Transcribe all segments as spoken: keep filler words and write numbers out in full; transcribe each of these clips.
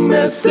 morning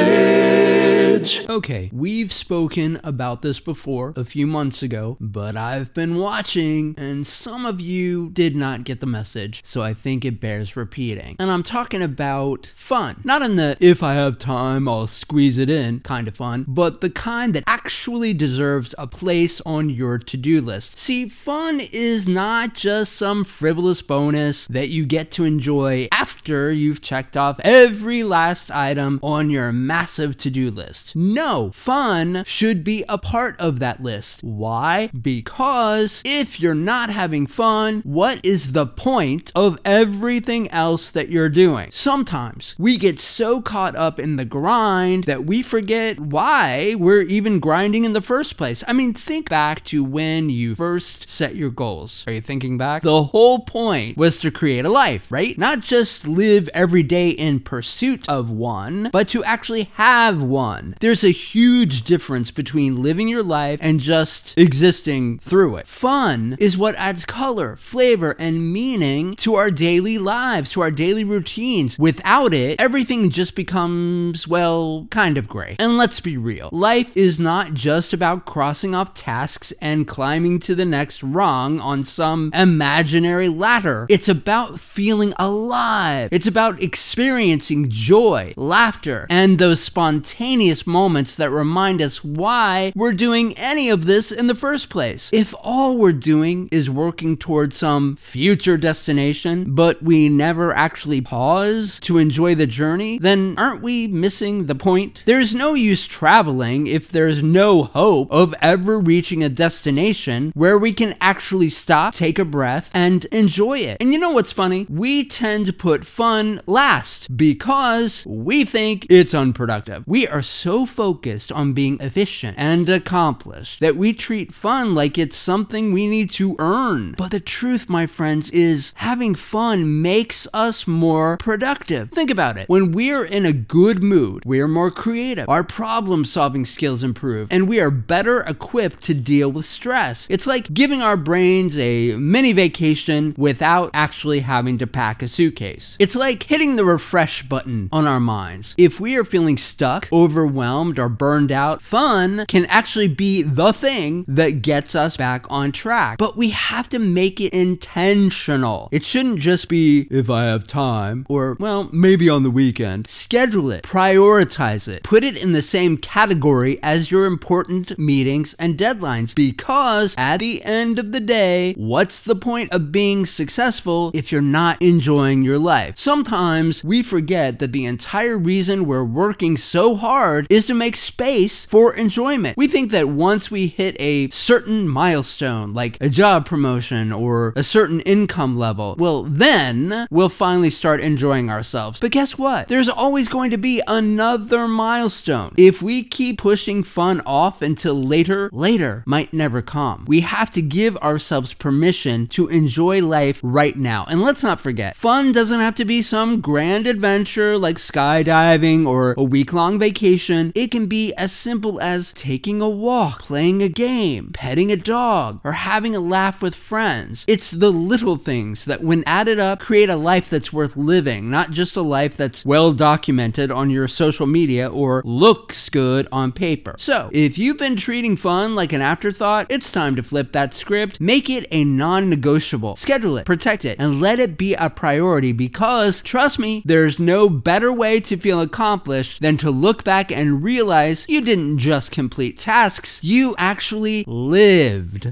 message. Okay, we've spoken about this before a few months ago, but I've been watching and some of you did not get the message, so I think it bears repeating. And I'm talking about fun. Not in the if I have time, I'll squeeze it in kind of fun, but the kind that actually deserves a place on your to-do list. See, fun is not just some frivolous bonus that you get to enjoy after you've checked off every last item on your massive to-do list. No, fun should be a part of that list. Why? Because if you're not having fun, what is the point of everything else that you're doing? Sometimes we get so caught up in the grind that we forget why we're even grinding in the first place. I mean, think back to when you first set your goals. Are you thinking back? The whole point was to create a life, right? Not just live every day in pursuit of one, but to actually have one. There's a huge difference between living your life and just existing through it. Fun is what adds color, flavor, and meaning to our daily lives, to our daily routines. Without it, everything just becomes, well, kind of gray. And let's be real. Life is not just about crossing off tasks and climbing to the next rung on some imaginary ladder. It's about feeling alive. It's about experiencing joy, laughter, and those spontaneous moments that remind us why we're doing any of this in the first place. If all we're doing is working towards some future destination, but we never actually pause to enjoy the journey, then aren't we missing the point? There's no use traveling if there's no hope of ever reaching a destination where we can actually stop, take a breath, and enjoy it. And you know what's funny? We tend to put fun last because we think it's unproductive. We are so focused on being efficient and accomplished that we treat fun like it's something we need to earn. But the truth, my friends, is having fun makes us more productive. Think about it. When we're in a good mood, we're more creative. Our problem-solving skills improve, and we are better equipped to deal with stress. It's like giving our brains a mini vacation without actually having to pack a suitcase. It's like hitting the refresh button on our minds. If we are feeling stuck, overwhelmed, or burned out, fun can actually be the thing that gets us back on track. But we have to make it intentional. It shouldn't just be if I have time, or, well, maybe on the weekend. Schedule it, prioritize it, put it in the same category as your important meetings and deadlines, because at the end of the day, what's the point of being successful if you're not enjoying your life? Sometimes we forget that the entire reason we're working so hard is to make space for enjoyment. We think that once we hit a certain milestone, like a job promotion or a certain income level, well, then we'll finally start enjoying ourselves. But guess what? There's always going to be another milestone. If we keep pushing fun off until later, later might never come. We have to give ourselves permission to enjoy life right now. And let's not forget, fun doesn't have to be some grand adventure like skydiving or a week-long vacation. It can be as simple as taking a walk, playing a game, petting a dog, or having a laugh with friends. It's the little things that, when added up, create a life that's worth living, not just a life that's well documented on your social media or looks good on paper. So, if you've been treating fun like an afterthought, it's time to flip that script. Make it a non-negotiable. Schedule it, protect it, and let it be a priority, because, trust me, there's no better way to feel accomplished than to look back and realize you didn't just complete tasks, you actually lived.